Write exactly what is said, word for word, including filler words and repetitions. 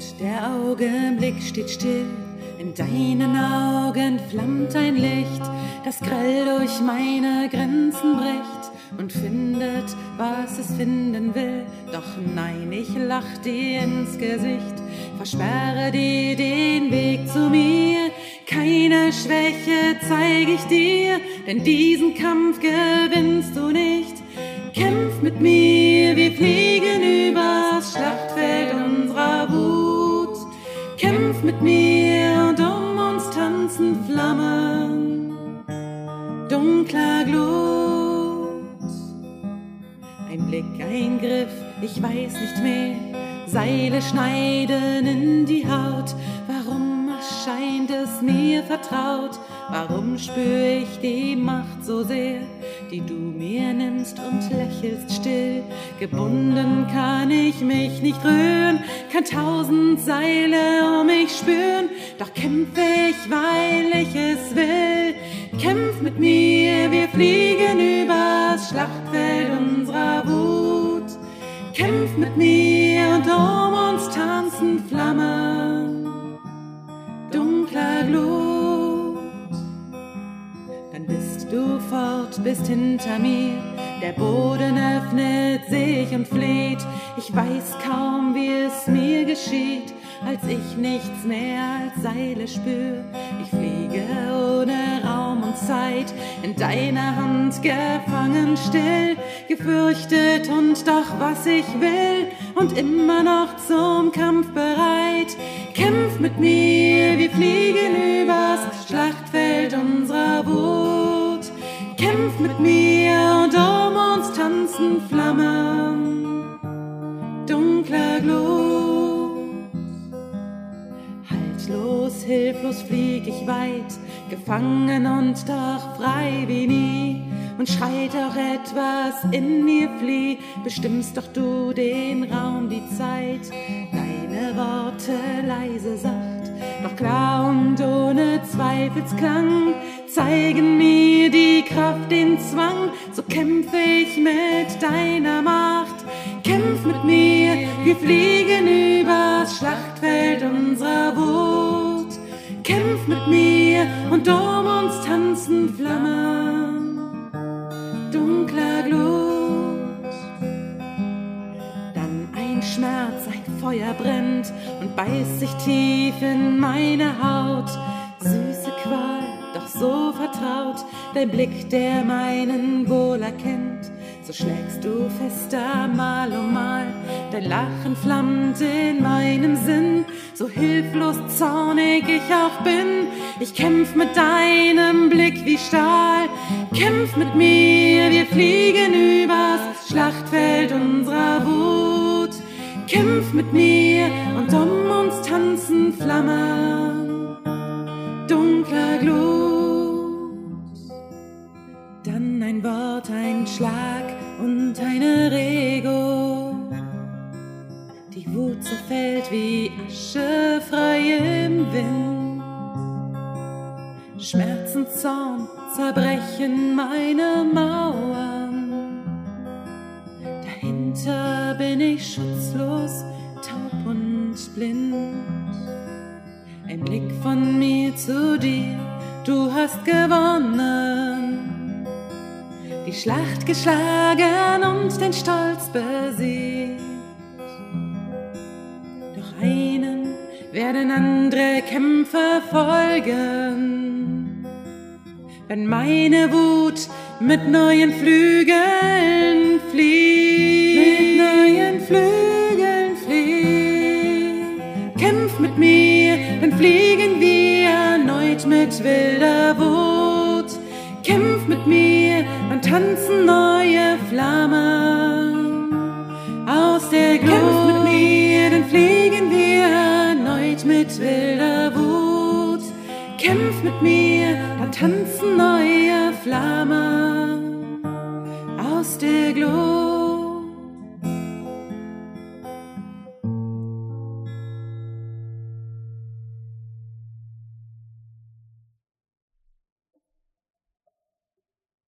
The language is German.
Der Augenblick steht still, in deinen Augen flammt ein Licht, das grell durch meine Grenzen bricht und findet, was es finden will. Doch nein, ich lach dir ins Gesicht, versperre dir den Weg zu mir. Keine Schwäche zeig ich dir, denn diesen Kampf gewinnst du nicht. Kämpf mit mir, wir fliegen übers Schlachtfeld unserer Wut. Kämpf mit mir und um uns tanzen Flammen dunkler Glut. Ein Blick, ein Griff, ich weiß nicht mehr, Seile schneiden in die Haut. Warum erscheint es mir vertraut? Warum spür ich die Macht so sehr, die du mir nimmst und lächelst still? Gebunden kann ich mich nicht rühren, kann tausend Seile um mich spüren, doch kämpfe ich, weil ich es will. Kämpf mit mir, wir fliegen übers Schlachtfeld unserer Wut. Kämpf mit mir und um uns tanzen Flammen dunkler Glut. Dann bist du fort, bist hinter mir, der Boden öffnet sich und fleht. Ich weiß kaum, wie es mir geschieht, als ich nichts mehr als Seile spür. Ich fliege ohne Raum und Zeit, in deiner Hand gefangen still, gefürchtet und doch was ich will und immer noch zum Kampf bereit. Kämpf mit mir, wir fliegen übers Schlachtfeld unserer Wut. Kämpf mit mir und um uns tanzen Flammen dunkler Glut. Haltlos, hilflos flieg ich weit, gefangen und doch frei wie nie. Und schreit auch etwas in mir, flieh, bestimmst doch du den Raum, die Zeit. Deine Worte leise sacht, doch klar und ohne Zweifelsklang, zeigen mir die Kraft, den Zwang. So kämpfe ich mit deiner Macht. Kämpf mit mir, wir fliegen übers Schlachtfeld unserer Wut. Kämpf mit mir und um uns tanzen Flammen dunkler Glut. Dann ein Schmerz, ein Feuer brennt und beißt sich tief in meine Haut. Süße Qual, doch so vertraut, dein Blick, der meinen wohl erkennt. So schlägst du fester Mal um Mal, dein Lachen flammt in meinem Sinn. So hilflos zornig ich auch bin, ich kämpf mit deinem Blick wie Stahl. Kämpf mit mir, wir fliegen übers Schlachtfeld unserer Wut. Kämpf mit mir und um uns tanzen Flammen dunkler Glut. Dann ein Wort, ein Schlag und eine Regung. Die Wut zerfällt wie Asche frei im Wind. Schmerz und Zorn zerbrechen meine Mauern. Dahinter bin ich schutzlos, taub und blind. Ein Blick von mir zu dir, du hast gewonnen. Die Schlacht geschlagen und den Stolz besiegt. Doch einem werden andere Kämpfe folgen, wenn meine Wut mit neuen Flügeln fliegt. Mit neuen Flügeln fliegt. Kämpf mit mir, dann fliegen wir erneut mit wilder Wut. Kämpf mit mir, dann tanzen neue Flammen aus der Glut. Kämpf mit mir, dann fliegen wir erneut mit wilder Wut. Kämpf mit mir, dann tanzen neue Flammen